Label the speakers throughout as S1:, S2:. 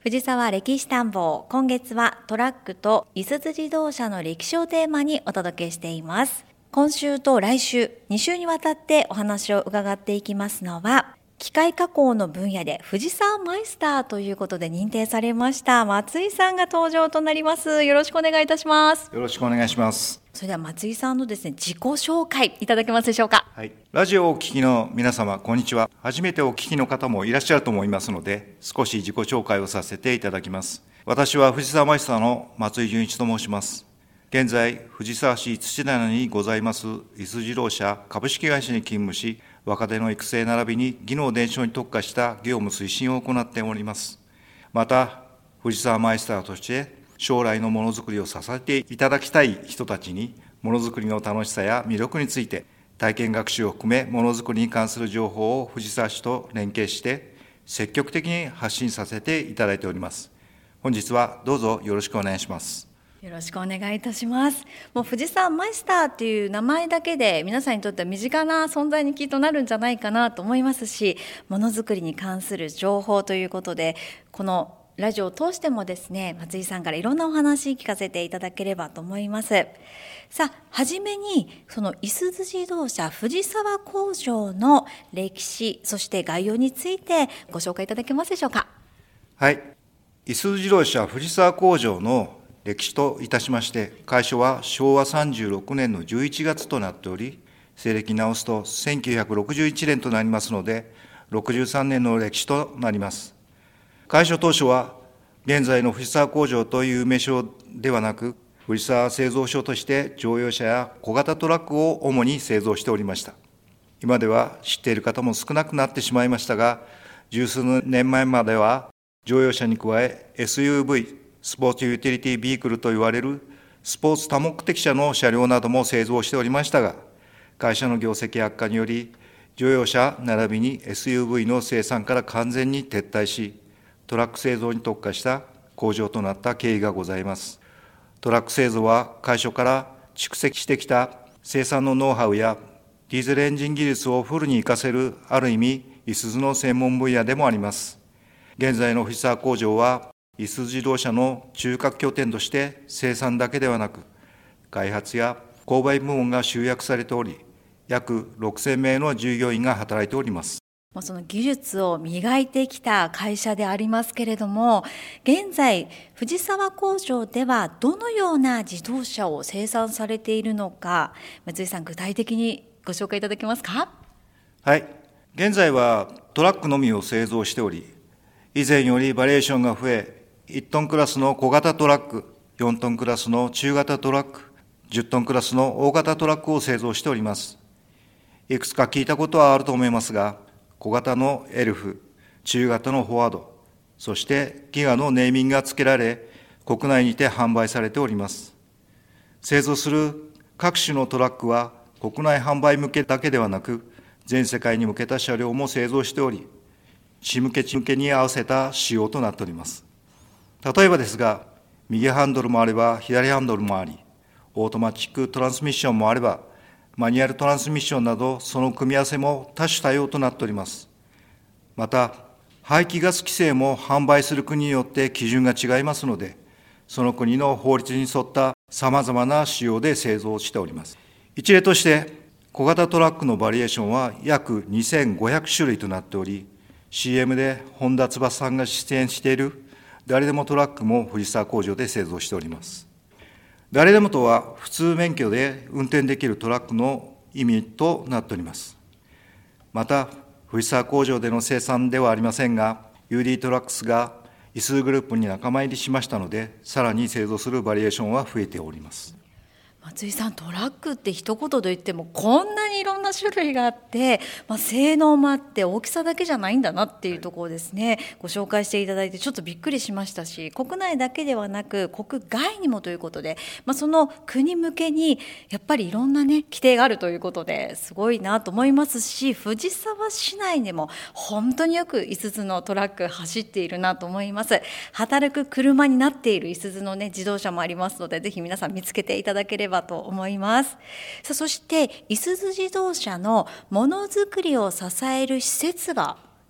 S1: 藤沢歴史探訪、今月はトラックといすゞ自動車の歴史をテーマにお届けしています。今週と来週、2週にわたってお話を伺っていきますのは、機械加工の分野で藤沢マイスターということで認定されました松井さんが登場となります。よろしくお願いいたします。
S2: よろしくお願いします。
S1: それでは松井さんのですね、自己紹介いただけますでしょうか。
S2: はい、ラジオをお聞きの皆様、こんにちは。初めてお聞きの方もいらっしゃると思いますので、少し自己紹介をさせていただきます。私は藤沢マイスターの松井純一と申します。現在、藤沢市土棚にございますいすゞ自動車株式会社に勤務し、若手の育成並びに技能伝承に特化した業務推進を行っております。また、藤沢マイスターとして将来のものづくりを支えていただきたい人たちに、ものづくりの楽しさや魅力について、体験学習を含め、ものづくりに関する情報を藤沢市と連携して、積極的に発信させていただいております。本日はどうぞよろしくお願いします。
S1: よろしくお願いいたします。もう藤沢マイスターっていう名前だけで皆さんにとっては身近な存在にきっとなるんじゃないかなと思いますし、ものづくりに関する情報ということで、このラジオを通してもですね、松井さんからいろんなお話聞かせていただければと思います。さあ、はじめにそのいすゞ自動車藤沢工場の歴史、そして概要についてご紹介いただけますでしょうか。
S2: はい、いすゞ自動車藤沢工場の歴史といたしまして、開所は昭和36年の11月となっており、西暦直すと1961年となりますので、63年の歴史となります。開所当初は、現在の藤沢工場という名称ではなく、藤沢製造所として乗用車や小型トラックを主に製造しておりました。今では知っている方も少なくなってしまいましたが、十数年前までは乗用車に加え SUV、スポーツユーティリティビークルといわれるスポーツ多目的車の車両なども製造しておりましたが、会社の業績悪化により、乗用車並びに SUV の生産から完全に撤退し、トラック製造に特化した工場となった経緯がございます。トラック製造は会社から蓄積してきた生産のノウハウやディーゼルエンジン技術をフルに活かせる、ある意味、いすゞの専門分野でもあります。現在の藤沢工場は、いすゞ自動車の中核拠点として生産だけではなく、開発や購買部門が集約されており、約6000名の従業員が働いております。
S1: その技術を磨いてきた会社でありますけれども、現在藤沢工場ではどのような自動車を生産されているのか、松井さん、具体的にご紹介いただけますか。
S2: はい、現在はトラックのみを製造しており、以前よりバリエーションが増え、1トンクラスの小型トラック、4トンクラスの中型トラック、10トンクラスの大型トラックを製造しております。いくつか聞いたことはあると思いますが、小型のエルフ、中型のフォワード、そしてギガのネーミングが付けられ、国内にて販売されております。製造する各種のトラックは、国内販売向けだけではなく、全世界に向けた車両も製造しており、地向けに合わせた仕様となっております。例えばですが、右ハンドルもあれば左ハンドルもあり、オートマチックトランスミッションもあれば、マニュアルトランスミッションなど、その組み合わせも多種多様となっております。また、排気ガス規制も販売する国によって基準が違いますので、その国の法律に沿ったさまざまな仕様で製造しております。一例として、小型トラックのバリエーションは約2500種類となっており、CM で本田翼さんが出演している誰でもトラックも藤沢工場で製造しております。誰でもとは普通免許で運転できるトラックの意味となっております。また、藤沢工場での生産ではありませんが、UD トラックスがいすゞグループに仲間入りしましたので、さらに製造するバリエーションは増えております。
S1: 松井さん、トラックって一言で言ってもこんなにいろんな種類があって、性能もあって大きさだけじゃないんだなっていうところですね、ご紹介していただいてちょっとびっくりしましたし、国内だけではなく国外にもということで、その国向けにやっぱりいろんなね規定があるということですごいなと思いますし、藤沢市内でも本当によくいすゞのトラック走っているなと思います。働く車になっているいすゞのね自動車もありますので、ぜひ皆さん見つけていただければと思います。そしていすゞ自動車のものづくりを支える施設が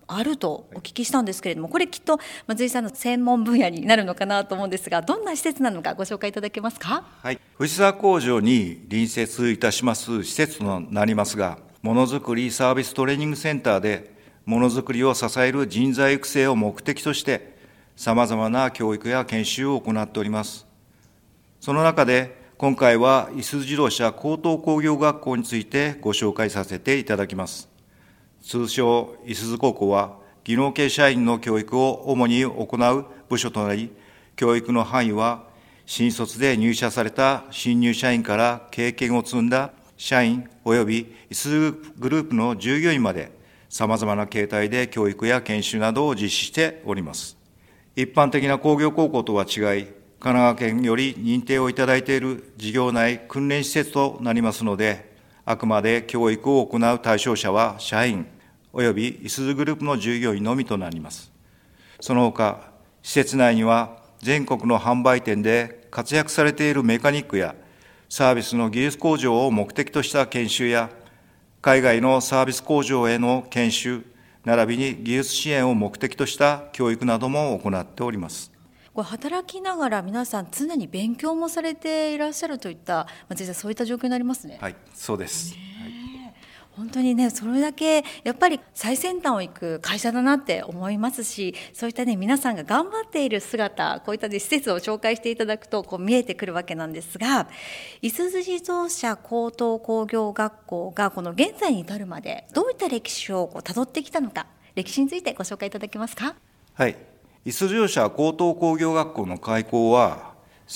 S1: あるとお聞きしたんですけれども、これきっと松井さんの専門分野になるのかなと思うんですが、どんな施設なのかご紹介いただけますか？
S2: はい、藤沢工場に隣接いたします施設となりますが、ものづくりサービストレーニングセンターでものづくりを支える人材育成を目的としてさまざまな教育や研修を行っております。その中で今回はいすゞ自動車高等工業学校についてご紹介させていただきます。通称いすゞ高校は技能系社員の教育を主に行う部署となり、教育の範囲は新卒で入社された新入社員から経験を積んだ社員及びいすゞグループの従業員までさまざまな形態で教育や研修などを実施しております。一般的な工業高校とは違い、神奈川県より認定をいただいている事業内訓練施設となりますので、あくまで教育を行う対象者は社員及びいすゞグループの従業員のみとなります。その他、施設内には全国の販売店で活躍されているメカニックやサービスの技術向上を目的とした研修や、海外のサービス工場への研修、並びに技術支援を目的とした教育なども行っております。
S1: これ働きながら皆さん常に勉強もされていらっしゃるといった松井さん、そういった状況になりますね。
S2: はい、そうです。
S1: 本当にね、それだけやっぱり最先端を行く会社だなって思いますし、そういったね皆さんが頑張っている姿、こういった、ね、施設を紹介していただくと見えてくるわけなんですが、いすゞ自動車高等工業学校がこの現在に至るまでどういった歴史をたどってきたのか、歴史についてご紹介いただけますか？
S2: はい、いすゞ自動車高等工業学校の開校は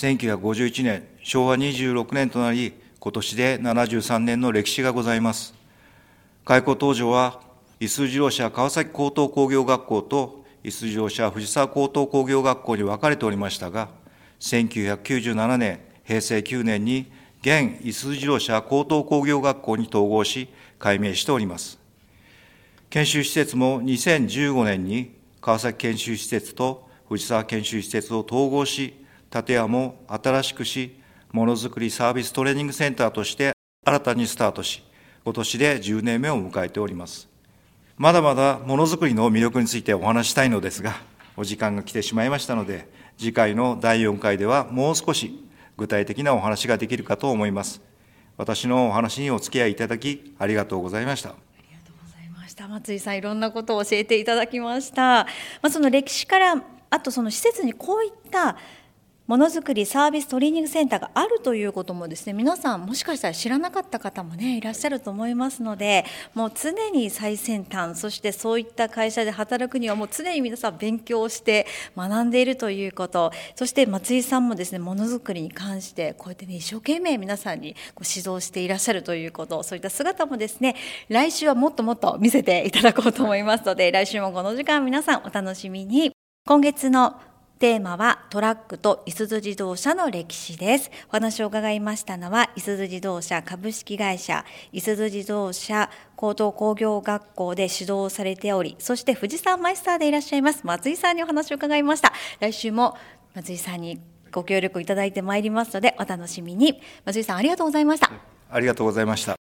S2: 1951年昭和26年となり、今年で73年の歴史がございます。開校当時はいすゞ自動車川崎高等工業学校といすゞ自動車藤沢高等工業学校に分かれておりましたが、1997年平成9年に現いすゞ自動車高等工業学校に統合し改名しております。研修施設も2015年に川崎研修施設と藤沢研修施設を統合し、建屋も新しくし、ものづくりサービストレーニングセンターとして新たにスタートし、今年で10年目を迎えております。まだまだものづくりの魅力についてお話したいのですが、お時間が来てしまいましたので、次回の第4回ではもう少し具体的なお話ができるかと思います。私のお話にお付き合いいただきありがとうございました。
S1: 松井さん、いろんなことを教えていただきました。その歴史から、あとその施設にこういったものづくりサービストレーニングセンターがあるということもですね、皆さんもしかしたら知らなかった方もねいらっしゃると思いますので、もう常に最先端、そしてそういった会社で働くにはもう常に皆さん勉強して学んでいるということ、そして松井さんもですね、ものづくりに関してこうやってね一生懸命皆さんに指導していらっしゃるということ、そういった姿もですね、来週はもっともっと見せていただこうと思いますので、来週もこの時間皆さんお楽しみに。今月のテーマはトラックといすゞ自動車の歴史です。お話を伺いましたのは、いすゞ自動車株式会社いすゞ自動車高等工業学校で指導をされており、そして富士山マイスターでいらっしゃいます松井さんにお話を伺いました。来週も松井さんにご協力いただいてまいりますのでお楽しみに。松井さん、ありがとうございました。
S2: ありがとうございました。